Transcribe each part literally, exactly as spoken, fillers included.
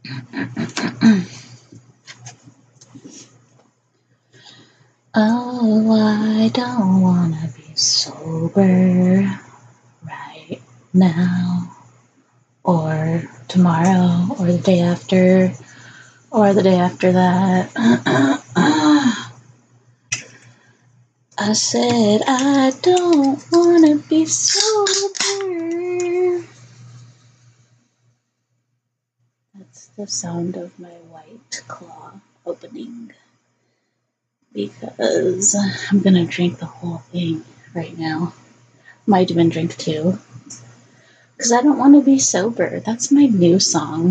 Oh, I don't wanna be sober right now, or tomorrow, or the day after, or the day after that. I said I don't wanna be sober. That's the sound of my white claw opening. Because I'm gonna drink the whole thing right now. Might even drink two. Because I don't want to be sober. That's my new song.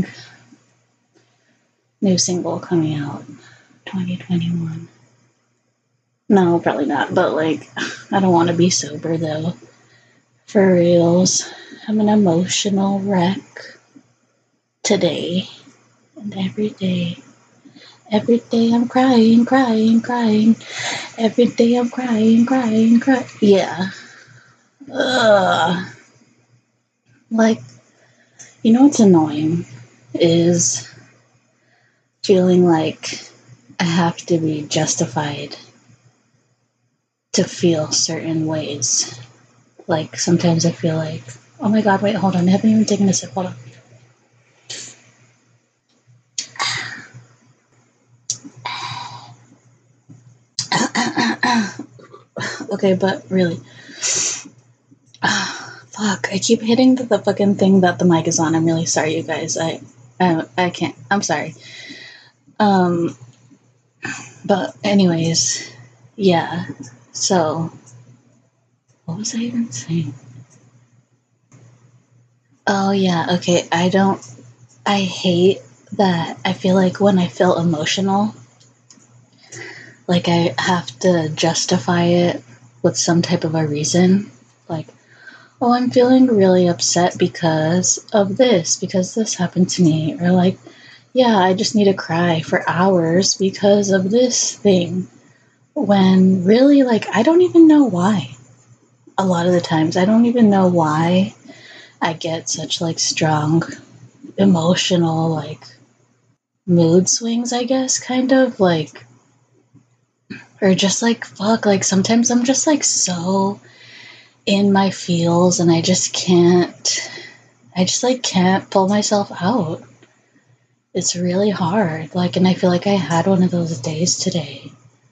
New single coming out twenty twenty-one. No, probably not. But, like, I don't want to be sober, though. For reals. I'm an emotional wreck. Today. And every day. Every day I'm crying, crying, crying. Every day I'm crying, crying, crying. Yeah. Ugh. Like, you know what's annoying? Is feeling like I have to be justified to feel certain ways. Like, sometimes I feel like, oh my god, wait, hold on, I haven't even taken a sip, hold on. Okay, but really. Fuck, I keep hitting the, the fucking thing that the mic is on. I'm really sorry, you guys. I, I, I can't. I'm sorry. Um, but anyways, yeah. So, what was I even saying? Oh yeah, okay. I don't. I hate that. I feel like when I feel emotional, like I have to justify it with some type of a reason. Like, oh, I'm feeling really upset because of this, because this happened to me. Or like, yeah, I just need to cry for hours because of this thing. When really, like, I don't even know why. A lot of the times, I don't even know why I get such, like, strong emotional, like, mood swings, I guess, kind of. Like, or just like, fuck, like, sometimes I'm just, like, so in my feels and I just can't, I just, like, can't pull myself out. It's really hard. Like, and I feel like I had one of those days today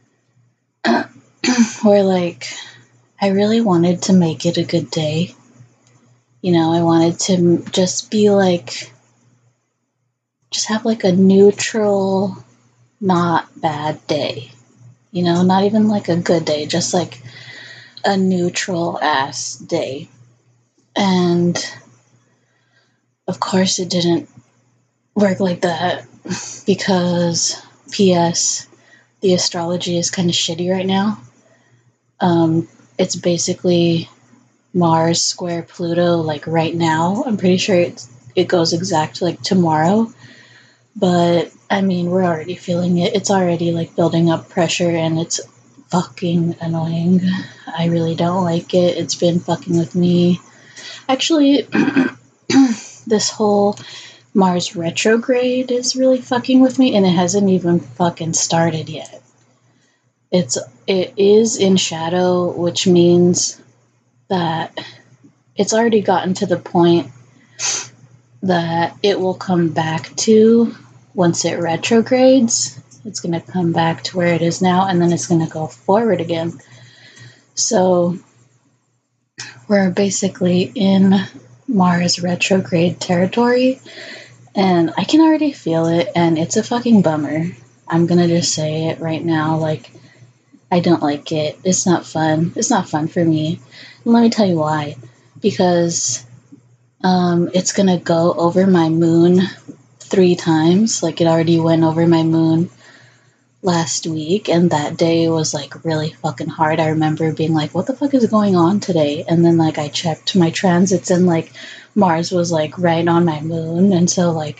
where, like, I really wanted to make it a good day. You know, I wanted to just be, like, just have, like, a neutral, not bad day. You know, not even, like, a good day, just, like, a neutral ass day. And of course it didn't work like that because P S the astrology is kind of shitty right now. Um, it's basically Mars square Pluto, like, right now. I'm pretty sure it's, it goes exact, like, tomorrow. But, I mean, we're already feeling it. It's already, like, building up pressure, and it's fucking annoying. I really don't like it. It's been fucking with me. Actually, this whole Mars retrograde is really fucking with me, and it hasn't even fucking started yet. It's, it is in shadow, which means that it's already gotten to the point that it will come back to once it retrogrades. It's going to come back to where it is now, and then it's going to go forward again. So we're basically in Mars retrograde territory, and I can already feel it, and it's a fucking bummer. I'm going to just say it right now. Like, I don't like it. It's not fun. It's not fun for me. And let me tell you why. Because um, it's going to go over my moon three times. Like, it already went over my moon last week, and that day was, like, really fucking hard. I remember being like, what the fuck is going on today? And then, like, I checked my transits, and, like, Mars was, like, right on my moon. And so, like,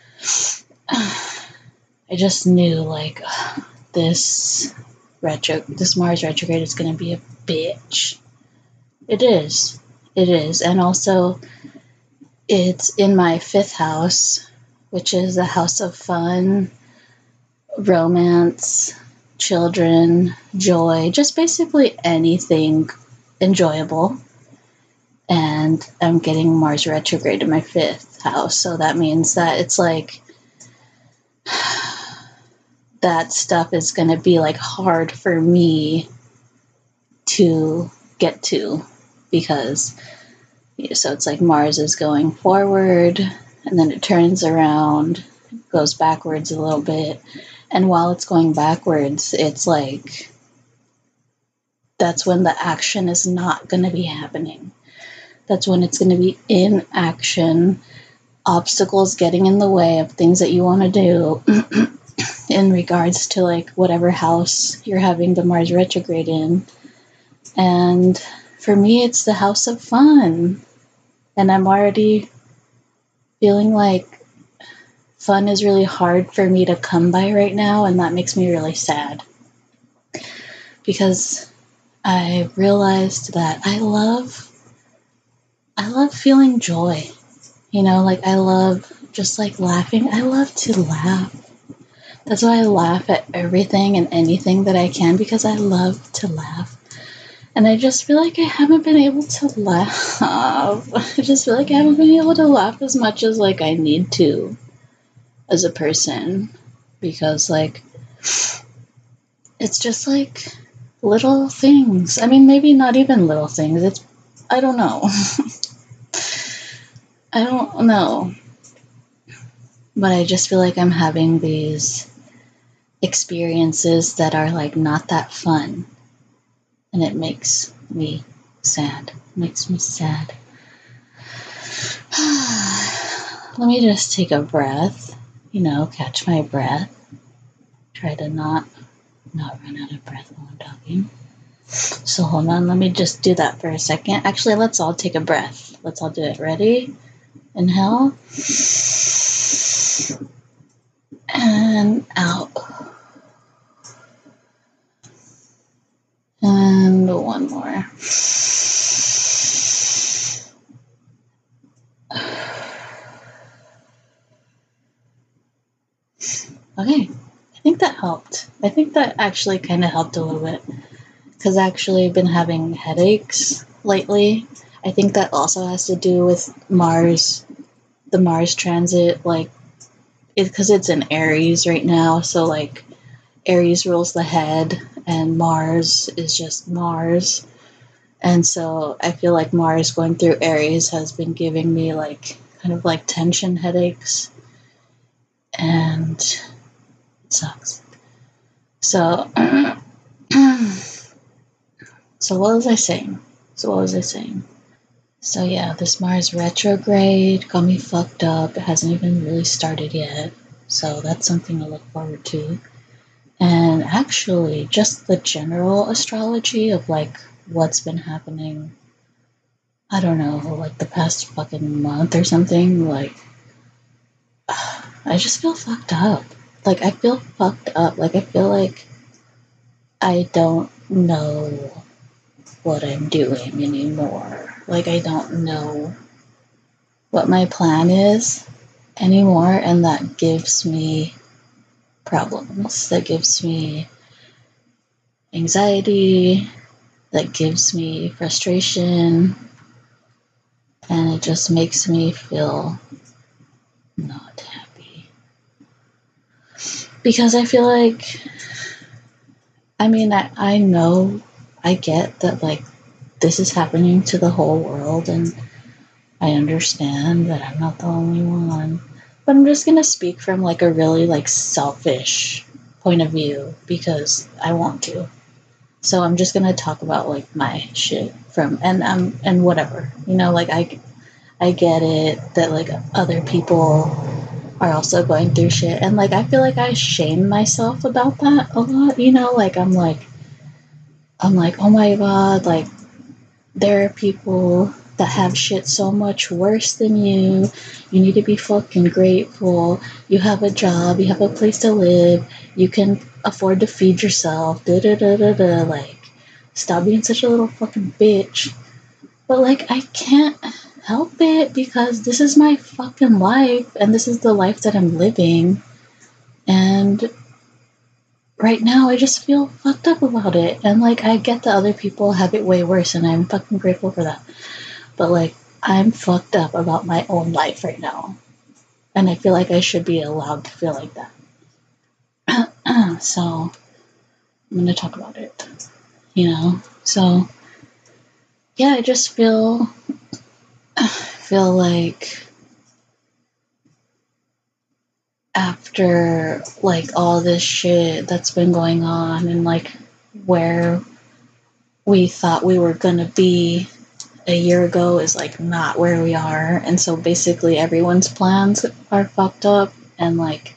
I just knew, like, this retro, this Mars retrograde is going to be a bitch. It is. It is. And also, it's in my fifth house, which is a house of fun, romance, children, joy, just basically anything enjoyable. And I'm getting Mars retrograde in my fifth house, so that means that it's like that stuff is going to be like hard for me to get to, because so it's like Mars is going forward and then it turns around, goes backwards a little bit, and while it's going backwards, it's like that's when the action is not going to be happening. That's when it's going to be in action, obstacles getting in the way of things that you want to do in regards to like whatever house you're having the Mars retrograde in. And for me, it's the house of fun. And I'm already feeling like fun is really hard for me to come by right now, and that makes me really sad. Because I realized that I love I love feeling joy. You know, like I love just like laughing. I love to laugh. That's why I laugh at everything and anything that I can, because I love to laugh. And I just feel like I haven't been able to laugh. I just feel like I haven't been able to laugh as much as like I need to as a person. Because like, it's just like little things. I mean, maybe not even little things. It's, I don't know. I don't know. But I just feel like I'm having these experiences that are like not that fun. And it makes me sad. It makes me sad. Let me just take a breath. You know, catch my breath. Try to not not run out of breath while I'm talking. So hold on, let me just do that for a second. Actually, let's all take a breath. Let's all do it. Ready? Inhale. And out. And one more. Okay, I think that helped. I think that actually kind of helped a little bit. Because actually I've been having headaches lately. I think that also has to do with Mars, the Mars transit, like, because it, it's in Aries right now, so like Aries rules the head and Mars is just Mars. And so I feel like Mars going through Aries has been giving me like kind of like tension headaches, and it sucks. So so what was I saying? So what was I saying? So yeah, this Mars retrograde got me fucked up. It hasn't even really started yet. So that's something to look forward to. And actually, just the general astrology of like what's been happening, I don't know, like the past fucking month or something, like, I just feel fucked up. Like, I feel fucked up. Like, I feel like I don't know what I'm doing anymore. Like, I don't know what my plan is anymore, and that gives me problems. That gives me anxiety. That gives me frustration. And it just makes me feel not happy. Because I feel like, I mean, I, I know, I get that, like, this is happening to the whole world, and I understand that I'm not the only one. But I'm just gonna speak from, like, a really, like, selfish point of view, because I want to. So I'm just gonna talk about, like, my shit from, and, um, and whatever. You know, like, I, I get it that, like, other people are also going through shit. And, like, I feel like I shame myself about that a lot, you know? Like, I'm like, I'm like, oh my god, like, there are people that have shit so much worse than you. You need to be fucking grateful. You have a job. You have a place to live. You can afford to feed yourself. Da da da da da. Like, stop being such a little fucking bitch. But, like, I can't help it because this is my fucking life and this is the life that I'm living. And right now I just feel fucked up about it. And like, I get that other people have it way worse and I'm fucking grateful for that. But like, I'm fucked up about my own life right now. And I feel like I should be allowed to feel like that. So I'm going to talk about it, you know? So yeah, I just feel, feel like after like all this shit that's been going on and like where we thought we were going to be a year ago is like not where we are. And so basically everyone's plans are fucked up and like,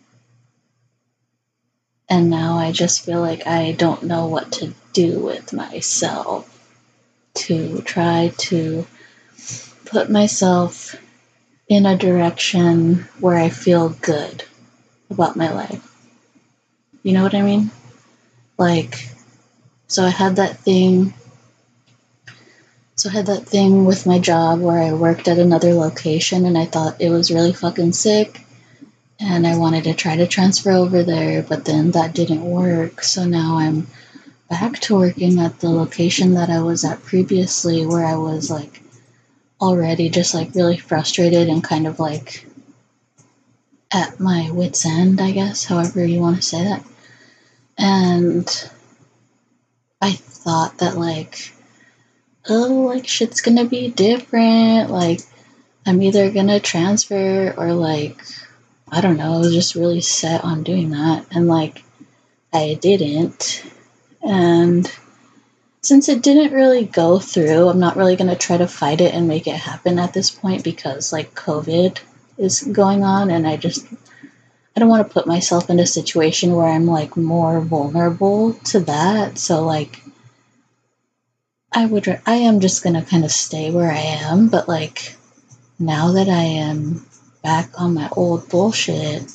and now I just feel like I don't know what to do with myself to try to put myself in a direction where I feel good about my life. You know what I mean? Like, so I had that thing, so I had that thing with my job where I worked at another location and I thought it was really fucking sick and I wanted to try to transfer over there, but then that didn't work. So now I'm back to working at the location that I was at previously where I was like already just like really frustrated and kind of like at my wit's end, I guess, however you want to say that. And I thought that like, oh, like shit's gonna be different. Like I'm either gonna transfer or like, I don't know, I was just really set on doing that. And like, I didn't. And since it didn't really go through, I'm not really gonna try to fight it and make it happen at this point because like COVID is going on and I just, I don't want to put myself in a situation where I'm like more vulnerable to that. So like, I would, I am just gonna kind of stay where I am, but like, now that I am back on my old bullshit,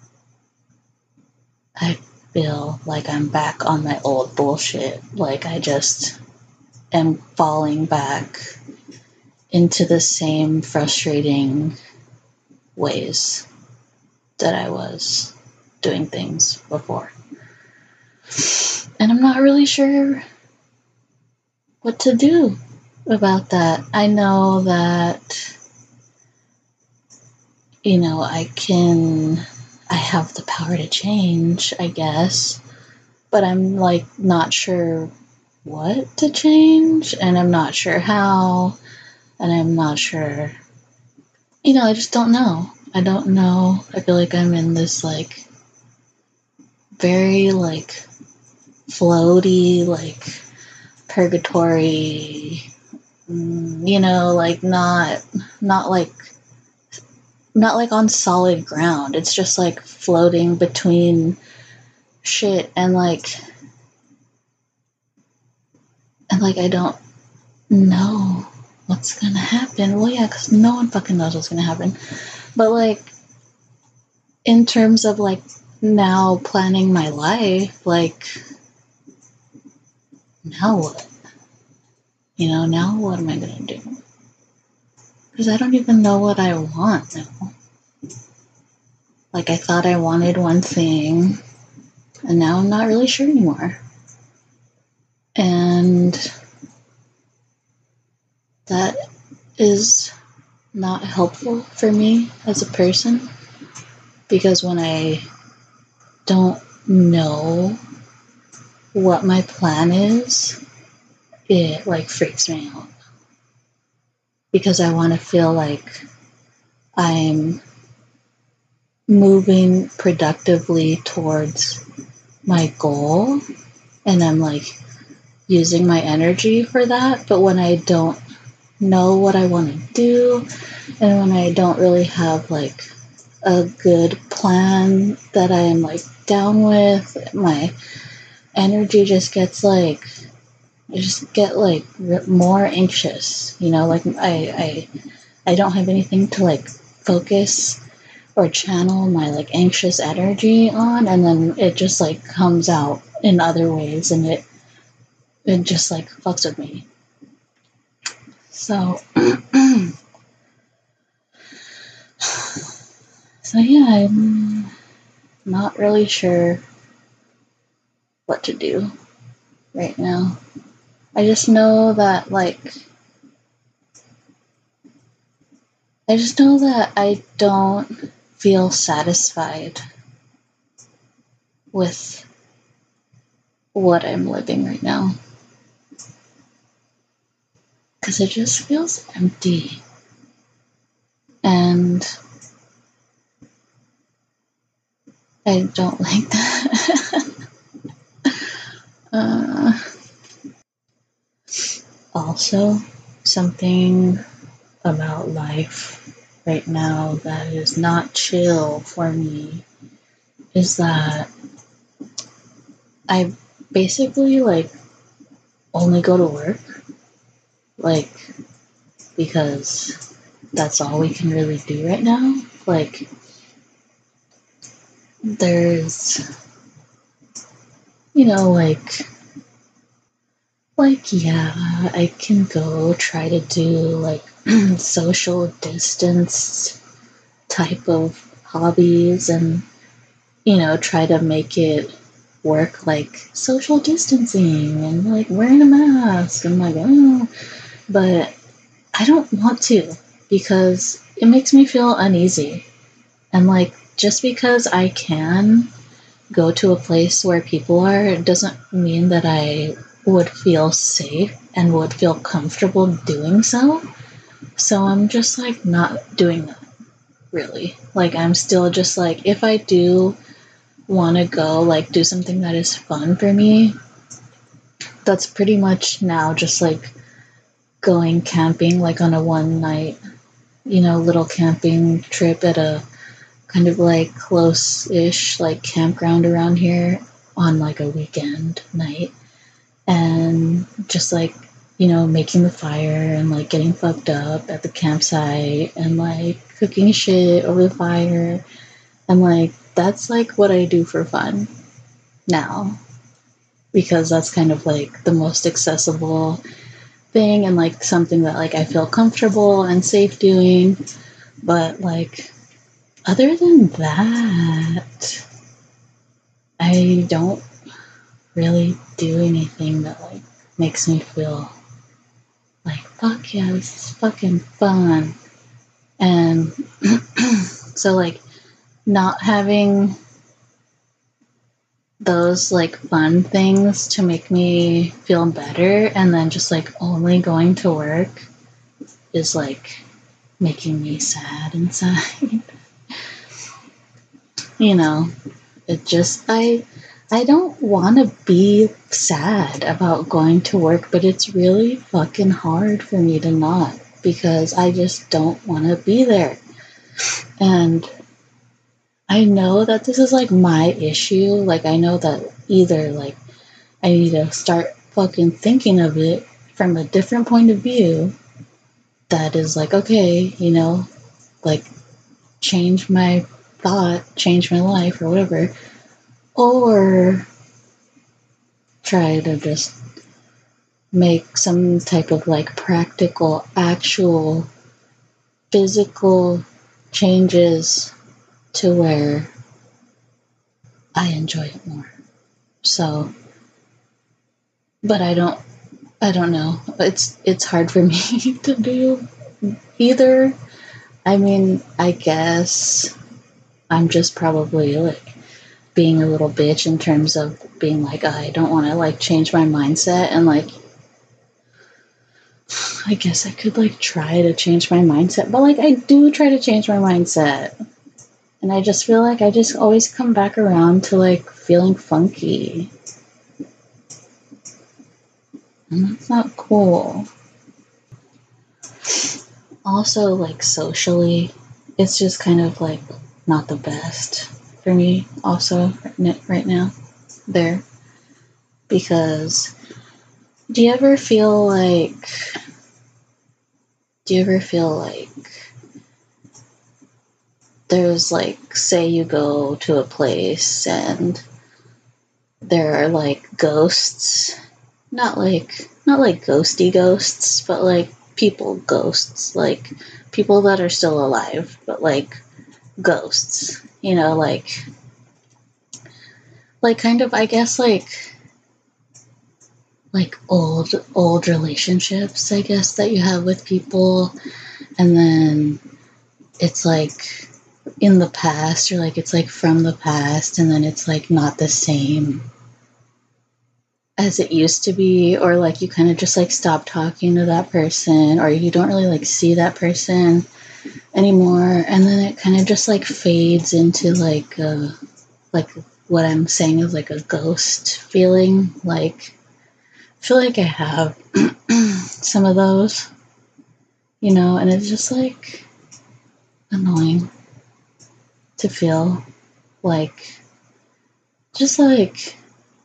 I feel like I'm back on my old bullshit. Like I just am falling back into the same frustrating ways that I was doing things before. And I'm not really sure what to do about that. I know that, you know, I can, I have the power to change, I guess, but I'm like not sure what to change and I'm not sure how and I'm not sure, you know, I just don't know. I don't know. I feel like I'm in this like very like floaty, like purgatory, you know, like not, not like, not like on solid ground. It's just like floating between shit and like, and like I don't know what's gonna happen. Well, yeah, because no one fucking knows what's gonna happen. But like, in terms of like now planning my life, like, now what? You know, now what am I gonna do? Because I don't even know what I want now. Like, I thought I wanted one thing, and now I'm not really sure anymore. And that is not helpful for me as a person, because when I don't know what my plan is, it like freaks me out. Because I want to feel like I'm moving productively towards my goal and I'm like using my energy for that. But when I don't know what I want to do and when I don't really have like a good plan that I am like down with, my energy just gets like, I just get like more anxious, you know, like I, I, I don't have anything to like focus or channel my like anxious energy on, and then it just like comes out in other ways and it, it just like fucks with me. So So yeah, I'm not really sure what to do right now. I just know that, like, I just know that I don't feel satisfied with what I'm living right now. Because it just feels empty. And I don't like that. uh, also, something about life right now that is not chill for me is that I basically, like, only go to work, like, because that's all we can really do right now. Like, there's, you know, like, like, yeah, I can go try to do, like, social distance type of hobbies and, you know, try to make it work, like social distancing and, like, wearing a mask. I'm like, oh, but I don't want to because it makes me feel uneasy. And, like, just because I can go to a place where people are, it doesn't mean that I would feel safe and would feel comfortable doing so. So I'm just, like, not doing that, really. Like, I'm still just, like, if I do want to go, like, do something that is fun for me, that's pretty much now just, like, going camping, like, on a one night, you know, little camping trip at a kind of, like, close-ish, like, campground around here on, like, a weekend night. And just, like, you know, making the fire and, like, getting fucked up at the campsite and, like, cooking shit over the fire. And, like, that's, like, what I do for fun now. Because that's kind of, like, the most accessible thing and, like, something that, like, I feel comfortable and safe doing. But, like, other than that, I don't really do anything that, like, makes me feel like, fuck yeah, this is fucking fun. And so, like, not having those, like, fun things to make me feel better and then just, like, only going to work is, like, making me sad inside. You know, it just, I I don't want to be sad about going to work, but it's really fucking hard for me to not because I just don't want to be there. And I know that this is, like, my issue. Like, I know that either, like, I need to start fucking thinking of it from a different point of view that is, like, okay, you know, like, change my thought, change my life or whatever, or try to just make some type of, like, practical, actual, physical changes to where I enjoy it more. So, but I don't, I don't know. It's, it's hard for me to do either. I mean, I guess I'm just probably, like, being a little bitch in terms of being like, I don't want to, like, change my mindset and, like, I guess I could, like, try to change my mindset, but, like, I do try to change my mindset. And I just feel like I just always come back around to, like, feeling funky. And that's not cool. Also, like, socially, it's just kind of, like, not the best for me also right now there. Because do you ever feel like, do you ever feel like there's, like, say you go to a place and there are, like, ghosts, not like, not like ghosty ghosts, but, like, people ghosts, like, people that are still alive, but, like, ghosts, you know, like, like kind of, I guess, like, like old, old relationships, I guess, that you have with people. And then it's like in the past, or like it's like from the past, and then it's like not the same as it used to be, or like you kind of just like stop talking to that person, or you don't really like see that person anymore, and then it kind of just like fades into like uh like what I'm saying is like a ghost feeling. Like I feel like I have some of those, you know, and it's just like annoying to feel like, just like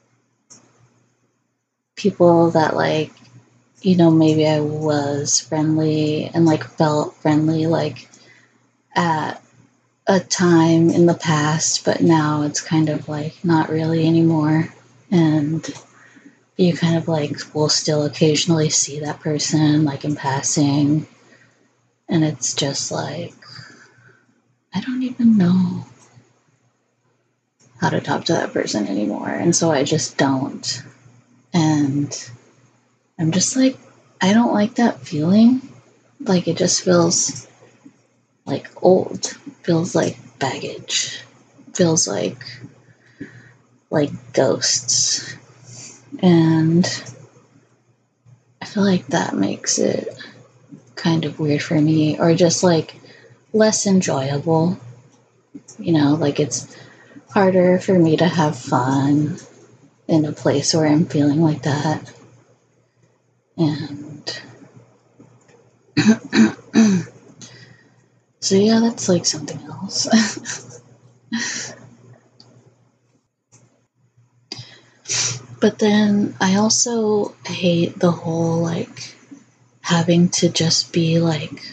people that, like, you know, maybe I was friendly and like felt friendly like at a time in the past, but now it's kind of like not really anymore. And you kind of like will still occasionally see that person like in passing, and it's just like, I don't even know how to talk to that person anymore, and so I just don't. And I'm just like, I don't like that feeling. Like it just feels like old, feels like baggage, feels like like ghosts. And I feel like that makes it kind of weird for me, or just like less enjoyable. You know, like it's harder for me to have fun in a place where I'm feeling like that. And so yeah, that's like something else. But then I also hate the whole like having to just be like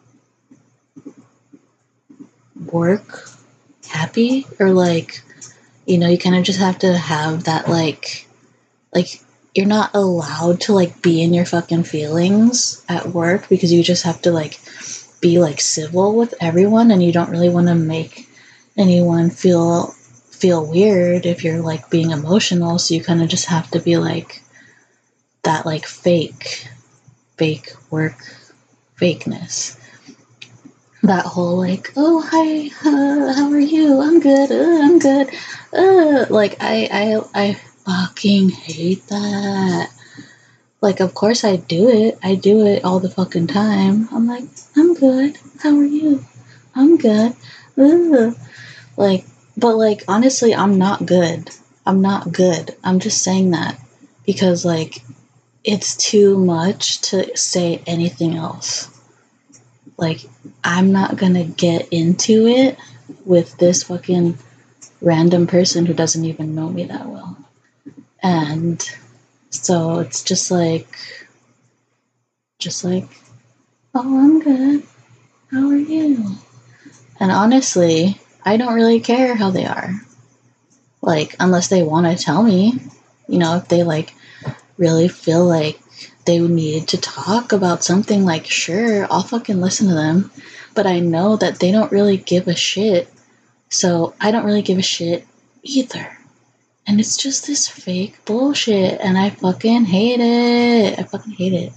work happy, or like, you know, you kind of just have to have that like like you're not allowed to like be in your fucking feelings at work, because you just have to like be like civil with everyone, and you don't really want to make anyone feel feel weird if you're like being emotional, so you kind of just have to be like that like fake fake work fakeness. That whole like, oh hi, uh, how are you? I'm good. Uh, I'm good. Uh, like I I I fucking hate that. Like, of course I do it. I do it all the fucking time. I'm like, I'm good. How are you? I'm good. Ugh. Like, but like, honestly, I'm not good. I'm not good. I'm just saying that because like, it's too much to say anything else. Like, I'm not gonna get into it with this fucking random person who doesn't even know me that well. And so it's just like, just like, oh, I'm good. How are you? And honestly, I don't really care how they are. Like, unless they want to tell me, you know, if they like really feel like they need to talk about something, like, sure, I'll fucking listen to them. But I know that they don't really give a shit. So I don't really give a shit either. And it's just this fake bullshit. And I fucking hate it. I fucking hate it.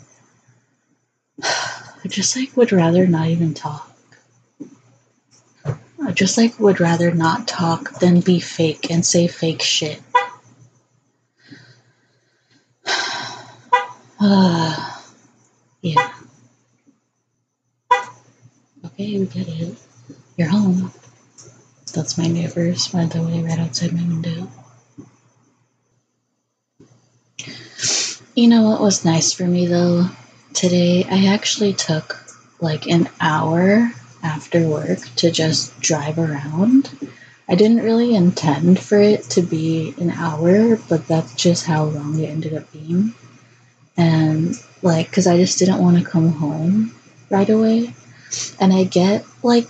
I just like would rather not even talk. I just like would rather not talk than be fake and say fake shit. Uh, yeah. Okay, we get it. You're home. That's my neighbors, by the way, right outside my window. You know what was nice for me though? Today I actually took like an hour after work to just drive around. I didn't really intend for it to be an hour, but that's just how long it ended up being. And like, because I just didn't want to come home right away. And I get like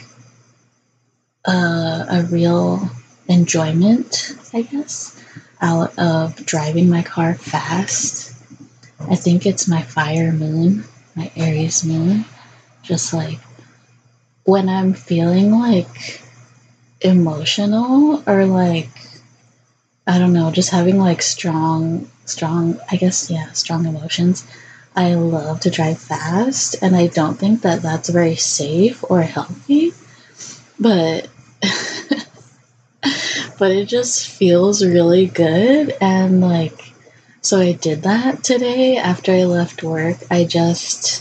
a, a real enjoyment, I guess, out of driving my car fast. I think it's my fire moon, my Aries moon. Just like when I'm feeling like emotional or like, I don't know, just having like strong, strong, I guess, yeah, strong emotions. I love to drive fast, and I don't think that that's very safe or healthy, but but it just feels really good. And like, so I did that today after I left work. I just,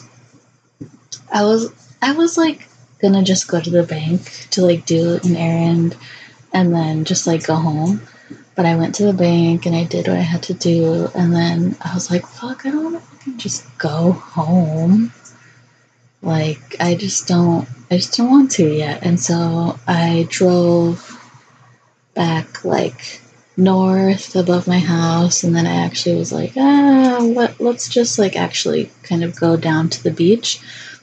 I was, I was like gonna just go to the bank to like do an errand and then just like go home. But I went to the bank and I did what I had to do, and then I was like, fuck, I don't know if I can just go home. Like, I just don't, I just don't want to yet. And so I drove back like north above my house, and then I actually was like, ah, what, let's just like actually kind of go down to the beach,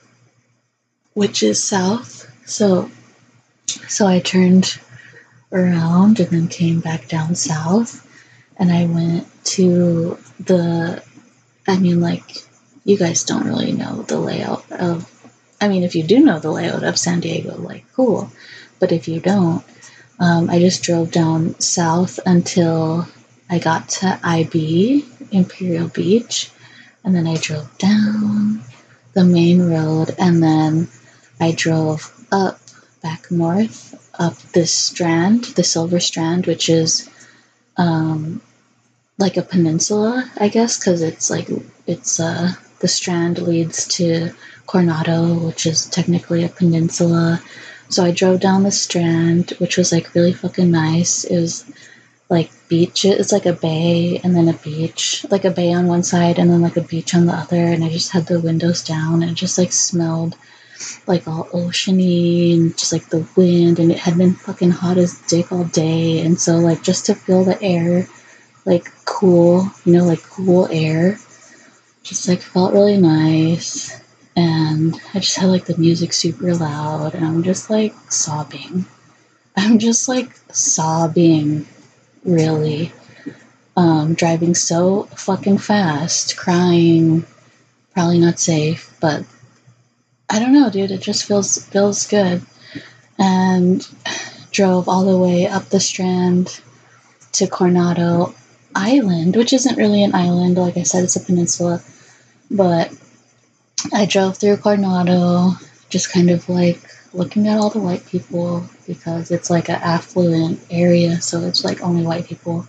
which is south. So, so I turned around and then came back down south, and I went to the, I mean, like, you guys don't really know the layout of, I mean, if you do know the layout of San Diego, like, cool. But if you don't, um, I just drove down south until I got to I B, Imperial Beach, and then I drove down the main road, and then I drove up, back north, up this strand, the Silver Strand, which is um, like a peninsula, I guess, because it's like, it's, uh, the strand leads to Coronado, which is technically a peninsula. So I drove down the strand, which was like really fucking nice. It was like beach, it's like a bay and then a beach, like a bay on one side and then like a beach on the other. And I just had the windows down, and it just like smelled like all oceany and just like the wind, and it had been fucking hot as dick all day. And so like just to feel the air like cool, you know, like cool air, just like felt really nice. And I just had like the music super loud, and I'm just like sobbing. I'm just like sobbing, really. Um, driving so fucking fast, crying, probably not safe, but I don't know, dude. It just feels feels good. And drove all the way up the Strand to Coronado Island, which isn't really an island. Like I said, it's a peninsula. But I drove through Coronado, just kind of like looking at all the white people, because it's like an affluent area, so it's like only white people.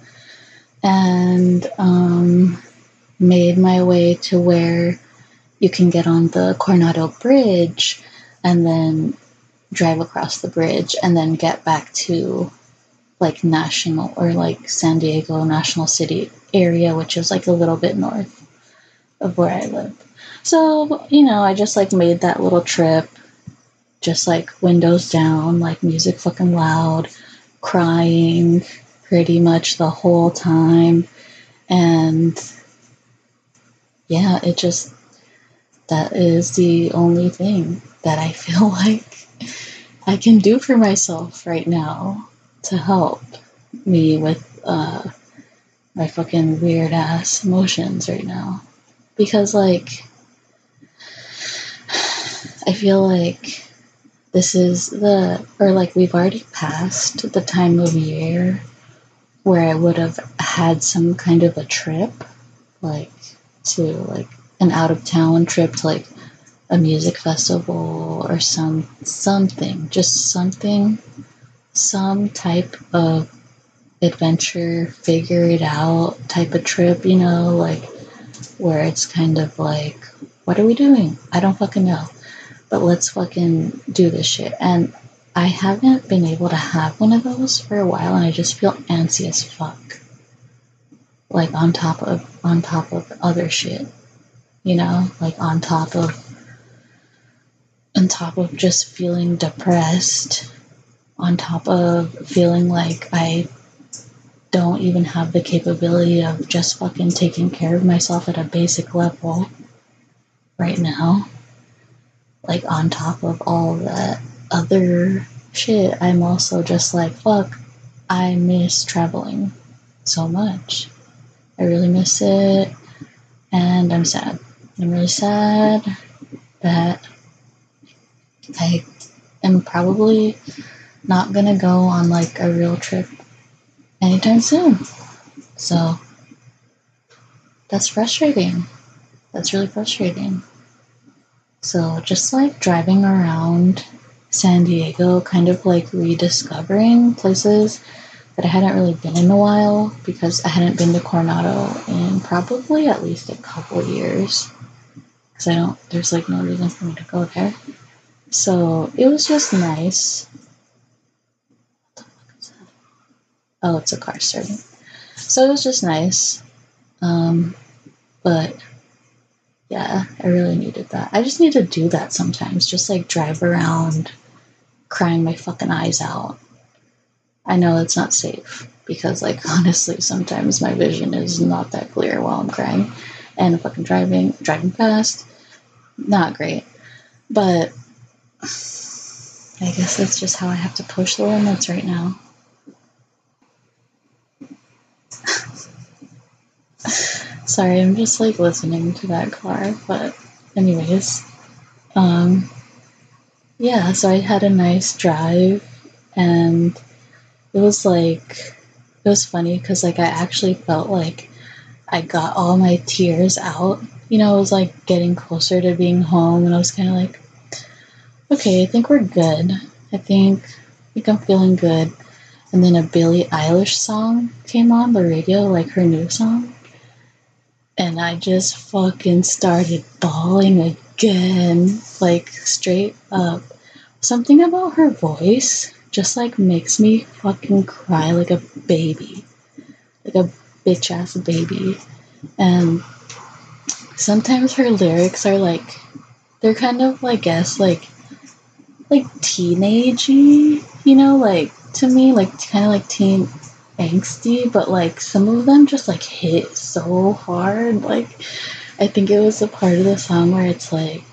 And um, made my way to where you can get on the Coronado Bridge and then drive across the bridge and then get back to like National, or like San Diego National City area, which is like a little bit north of where I live. So, you know, I just like made that little trip, just like windows down, like music fucking loud, crying pretty much the whole time. And yeah, it just, that is the only thing that I feel like I can do for myself right now to help me with uh, my fucking weird ass emotions right now. Because, like, I feel like this is the, or like we've already passed the time of year where I would have had some kind of a trip, like to like an out of town trip to like a music festival or some something, just something, some type of adventure, figure it out type of trip, you know, like where it's kind of like, what are we doing? I don't fucking know, but let's fucking do this shit. And I haven't been able to have one of those for a while, and I just feel antsy as fuck. Like on top of on top of other shit, you know, like on top of on top of just feeling depressed, on top of feeling like I don't even have the capability of just fucking taking care of myself at a basic level right now. Like on top of all that other shit, I'm also just like, fuck, I miss traveling so much. I really miss it, and I'm sad. I'm really sad that I am probably not gonna go on like a real trip anytime soon. So that's frustrating. That's really frustrating. So just like driving around San Diego, kind of like rediscovering places that I hadn't really been in a while because I hadn't been to Coronado in probably at least a couple years. Because I don't, there's like no reason for me to go there. So it was just nice. What the fuck is that? Oh, it's a car starting. So it was just nice. Um, but yeah, I really needed that. I just need to do that sometimes. Just like drive around crying my fucking eyes out. I know it's not safe because, like, honestly, sometimes my vision is not that clear while I'm crying and fucking driving, driving fast. Not great. But I guess that's just how I have to push the limits right now. Sorry, I'm just like listening to that car. But, anyways, um, yeah, so I had a nice drive and it was like, it was funny because, like, I actually felt like I got all my tears out. You know, it was like getting closer to being home, and I was kind of like, okay, I think we're good. I think, I think I'm feeling good. And then a Billie Eilish song came on the radio, like her new song, and I just fucking started bawling again, like straight up. Something about her voice just like makes me fucking cry like a baby, like a bitch ass baby. And sometimes her lyrics are like, they're kind of, I guess, like, like teenagey, you know, like, to me, like, kind of like teen angsty, but, like, some of them just, like, hit so hard. Like, I think it was the part of the song where it's, like,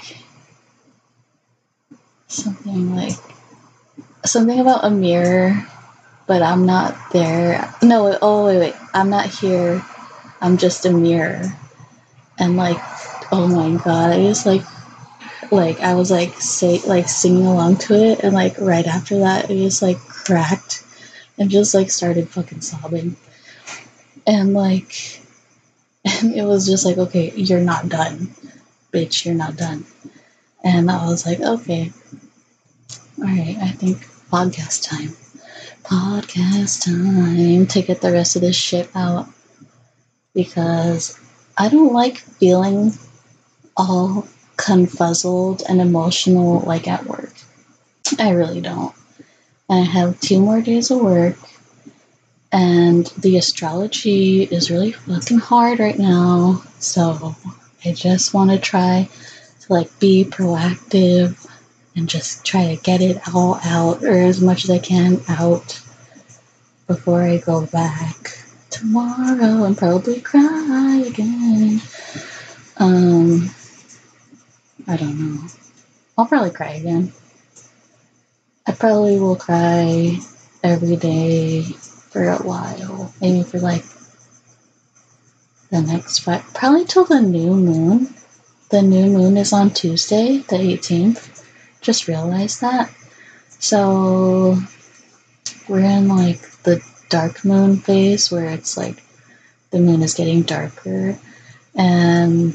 something like, something about a mirror, but I'm not there. No, oh, wait, wait, I'm not here. I'm just a mirror. And, like, oh my god, I just, like, like I was like say like singing along to it, and like right after that it just like cracked and just like started fucking sobbing, and like and it was just like, okay, you're not done, bitch, you're not done. And I was like, okay, all right, I think podcast time, podcast time to get the rest of this shit out, because I don't like feeling all confuzzled and emotional like at work. I really don't. I have two more days of work, and the astrology is really fucking hard right now. So I just want to try to like be proactive and just try to get it all out, or as much as I can out, before I go back tomorrow and probably cry again. Um, I don't know. I'll probably cry again. I probably will cry every day for a while. Maybe for like the next five, probably till the new moon. The new moon is on Tuesday, the eighteenth. Just realized that. So we're in like the dark moon phase where it's like the moon is getting darker. And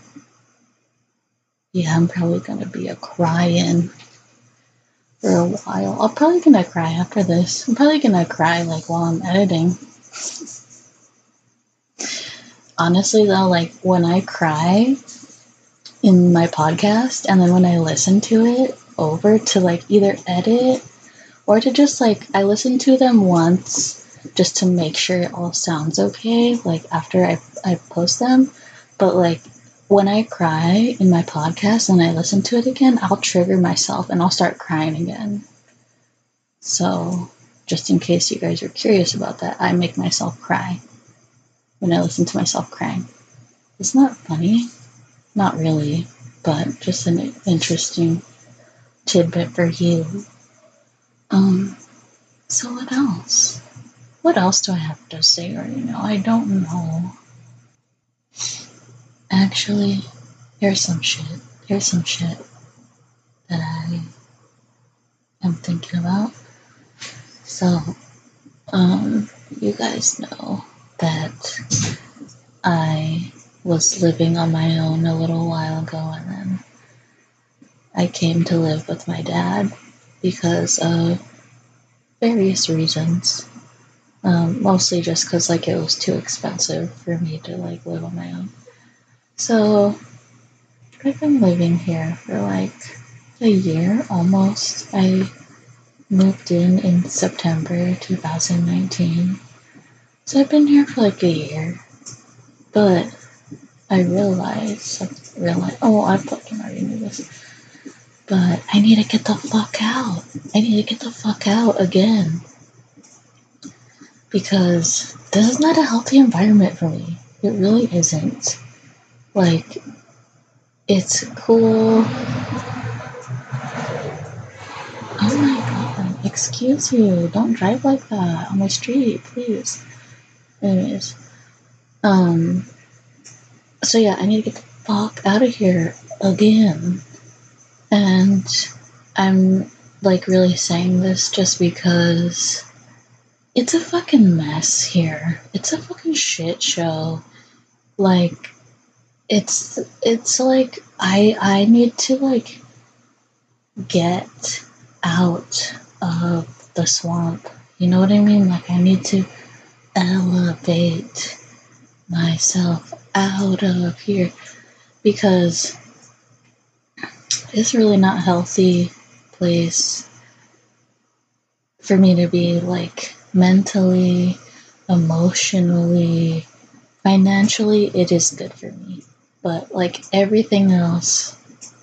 yeah, I'm probably going to be a crying for a while. I'm probably gonna cry after this. I'm probably gonna cry like while I'm editing. Honestly though, like when I cry in my podcast and then when I listen to it over to like either edit or to just like, I listen to them once just to make sure it all sounds okay, like after I, I post them. But like when I cry in my podcast and I listen to it again, I'll trigger myself and I'll start crying again. So, just in case you guys are curious about that, I make myself cry when I listen to myself crying. Isn't that funny? Not really, but just an interesting tidbit for you. Um, so what else? What else do I have to say right now? I don't know. Actually, here's some shit. Here's some shit that I am thinking about. So, um, you guys know that I was living on my own a little while ago, and then I came to live with my dad because of various reasons. Um, mostly just because like it was too expensive for me to like live on my own. So I've been living here for like a year almost. I moved in in September twenty nineteen. So I've been here for like a year. But I realized, I realized, oh, I fucking already knew this. But I need to get the fuck out. I need to get the fuck out again. Because this is not a healthy environment for me. It really isn't. Like, it's cool. Oh my god, excuse you. Don't drive like that on my street, please. Anyways. Um, so yeah, I need to get the fuck out of here again. And I'm, like, really saying this just because it's a fucking mess here. It's a fucking shit show. Like, it's, it's like, I, I need to, like, get out of the swamp. You know what I mean? Like, I need to elevate myself out of here because it's really not a healthy place for me to be, like, mentally, emotionally, financially. It is good for me, but like everything else.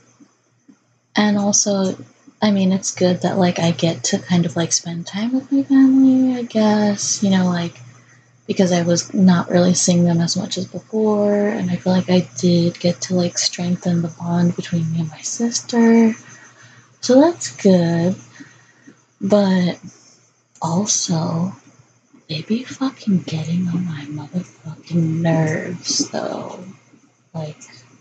And also, I mean, it's good that like I get to kind of like spend time with my family, I guess, you know, like, because I was not really seeing them as much as before, and I feel like I did get to like strengthen the bond between me and my sister. So that's good. But also, they be fucking getting on my motherfucking nerves though. Like,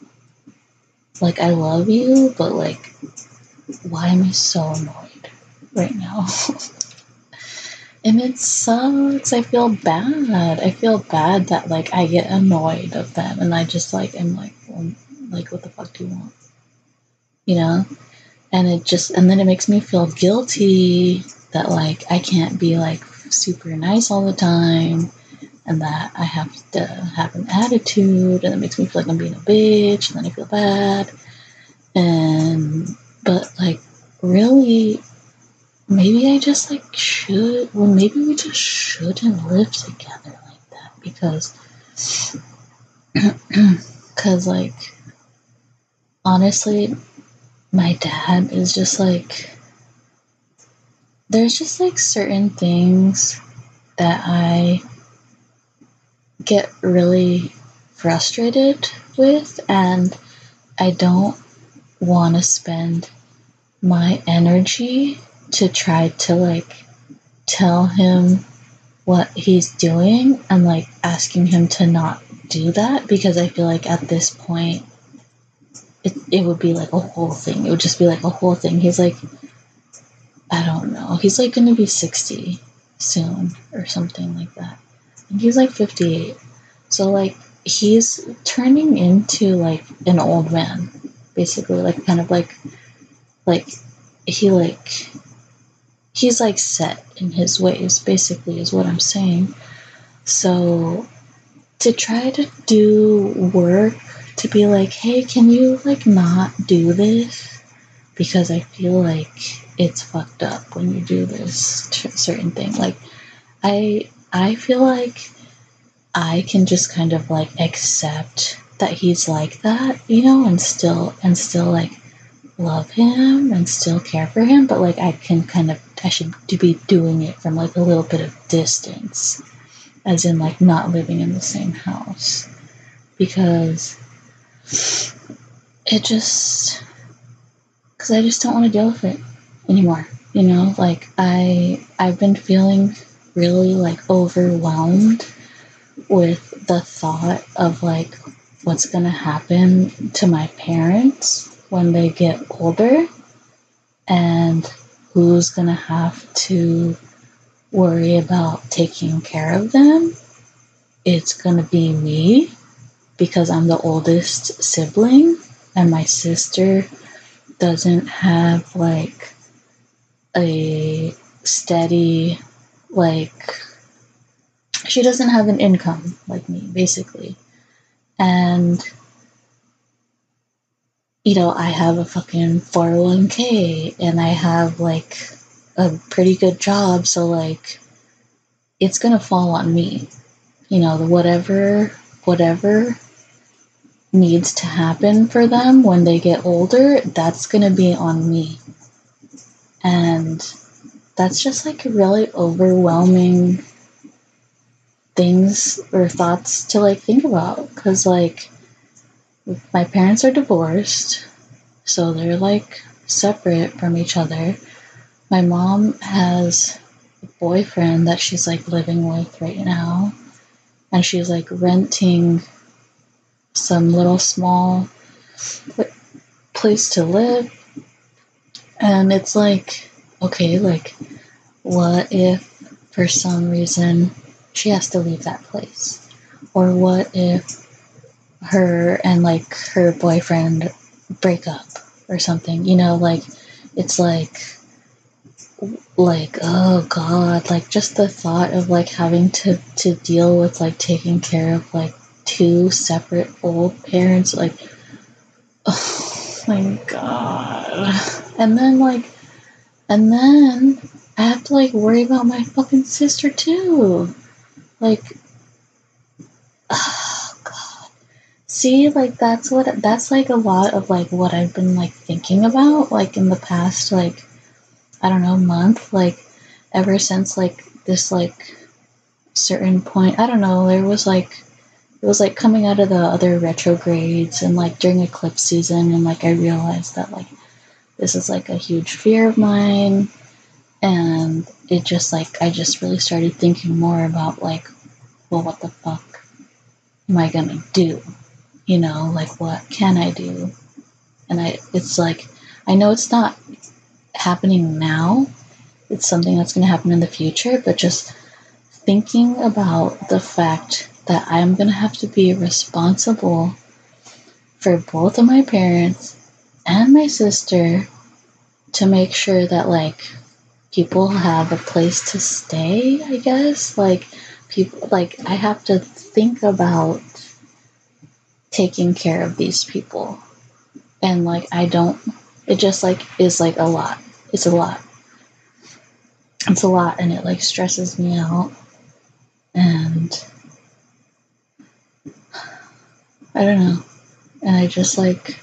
like I love you, but like, why am I so annoyed right now? And it sucks. I feel bad. I feel bad that like I get annoyed of them, and I just like am like, well, like what the fuck do you want? You know? And it just, and then it makes me feel guilty that like I can't be like super nice all the time, and that I have to have an attitude, and it makes me feel like I'm being a bitch, and then I feel bad. And but like really, maybe I just like should, well, maybe we just shouldn't live together like that because, because like, honestly, my dad is just like, there's just like certain things that I get really frustrated with, and I don't want to spend my energy to try to like tell him what he's doing and like asking him to not do that, because I feel like at this point it, it would be like a whole thing. It would just be like a whole thing. He's like, I don't know, he's like gonna be sixty soon or something like that, and he's like fifty-eight, so like he's turning into like an old man basically, like kind of like like he like he's like set in his ways basically is what I'm saying. So to try to do work to be like, hey, can you like not do this, because I feel like it's fucked up when you do this t- certain thing. Like I I feel like I can just kind of like accept that he's like that, you know, and still and still like love him and still care for him, but like I can kind of, I should be doing it from like a little bit of distance, as in like not living in the same house, because it just, because I just don't want to deal with it anymore, you know, like I I've been feeling really like overwhelmed with the thought of like what's gonna happen to my parents when they get older, and who's gonna have to worry about taking care of them, it's gonna be me because I'm the oldest sibling and my sister doesn't have like a steady, like, she doesn't have an income like me, basically. And, you know, I have a fucking four oh one k and I have like a pretty good job, so like, it's gonna fall on me. You know, the whatever, whatever needs to happen for them when they get older, that's gonna be on me. And that's just like really overwhelming things or thoughts to like think about, because like my parents are divorced, so they're like separate from each other. My mom has a boyfriend that she's like living with right now, and she's like renting some little small place to live. And it's like, okay, like, what if for some reason she has to leave that place? Or what if her and like her boyfriend break up or something? You know, like, it's like, like, oh god, like just the thought of like having to to deal with like taking care of like two separate old parents, like, oh my god. And then like, and then I have to like worry about my fucking sister too. Like, oh god. See, like that's what that's like a lot of like what I've been like thinking about like in the past, like, I don't know, month, like ever since like this like certain point. I don't know, there was like, it was like coming out of the other retrogrades and like during eclipse season, and like I realized that like this is like a huge fear of mine. And it just like, I just really started thinking more about like, well, what the fuck am I gonna do? You know, like, what can I do? And I, it's like, I know it's not happening now. It's something that's gonna happen in the future, but just thinking about the fact that I'm gonna have to be responsible for both of my parents and my sister to make sure that like people have a place to stay, I guess. Like, people, like, I have to think about taking care of these people. And like, I don't, it just like is like a lot. It's a lot. It's a lot, and it like stresses me out. And I don't know. And I just like,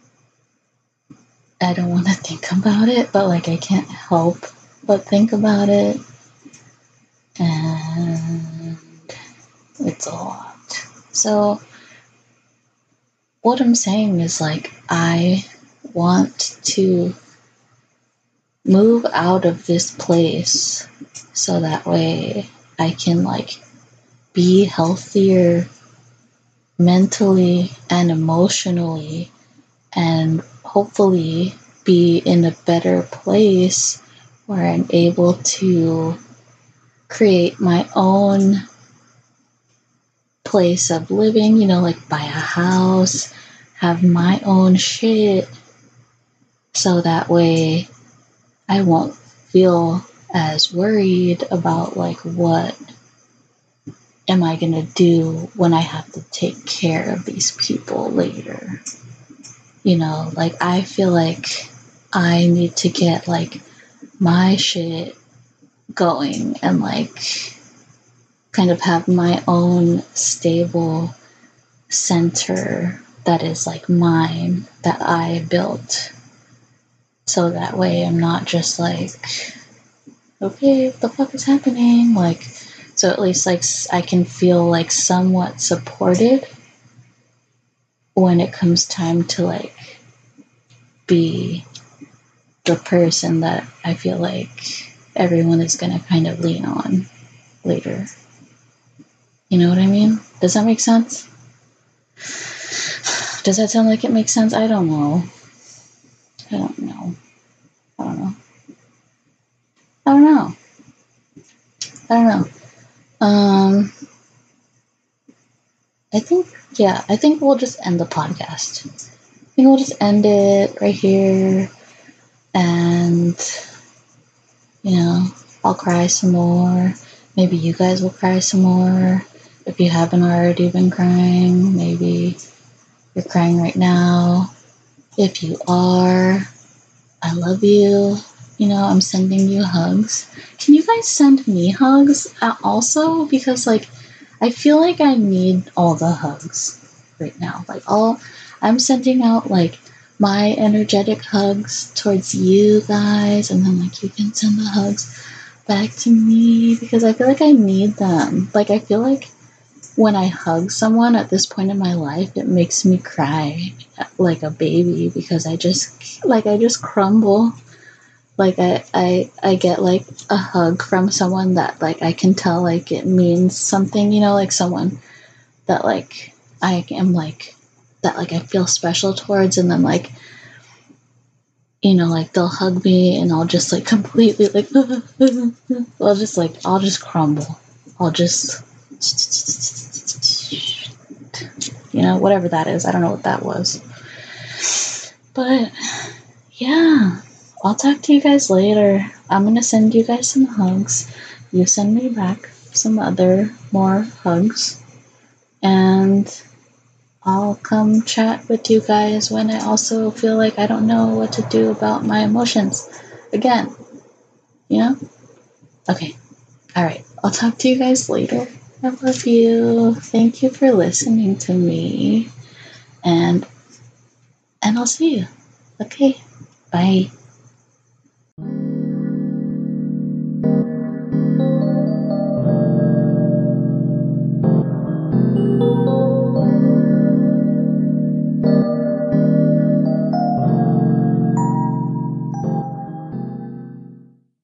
I don't want to think about it, but like I can't help but think about it. And it's a lot. So what I'm saying is like, I want to move out of this place so that way I can like be healthier mentally and emotionally, and hopefully be in a better place where I'm able to create my own place of living, you know, like buy a house, have my own shit, so that way I won't feel as worried about like, what am I gonna do when I have to take care of these people later? You know, like, I feel like I need to get like my shit going and like kind of have my own stable center that is like mine, that I built. So that way I'm not just like, okay, what the fuck is happening? Like, so at least like I can feel like somewhat supported when it comes time to like be the person that I feel like everyone is gonna kind of lean on later. You know what I mean? Does that make sense? Does that sound like it makes sense? I don't know. I don't know. I don't know. I don't know. I don't know. Um, I think, yeah, I think we'll just end the podcast. I think we'll just end it right here. And, you know, I'll cry some more. Maybe you guys will cry some more. If you haven't already been crying, maybe you're crying right now. If you are, I love you. You know, I'm sending you hugs. Can you guys send me hugs uh, also? Because, like, I feel like I need all the hugs right now. Like, all, I'm sending out, like, my energetic hugs towards you guys, and then, like, you can send the hugs back to me because I feel like I need them. Like, I feel like when I hug someone at this point in my life, it makes me cry like a baby because I just, like, I just crumble. Like, I, I, I get, like, a hug from someone that, like, I can tell, like, it means something, you know, like, someone that, like, I am, like, that, like, I feel special towards, and then, like, you know, like, they'll hug me, and I'll just, like, completely, like, I'll just, like, I'll just crumble. I'll just, you know, whatever that is. I don't know what that was. But, yeah. I'll talk to you guys later. I'm gonna send you guys some hugs. You send me back some other more hugs. And I'll come chat with you guys when I also feel like I don't know what to do about my emotions. Again, you know? Okay. Alright. I'll talk to you guys later. I love you. Thank you for listening to me. And and I'll see you. Okay. Bye.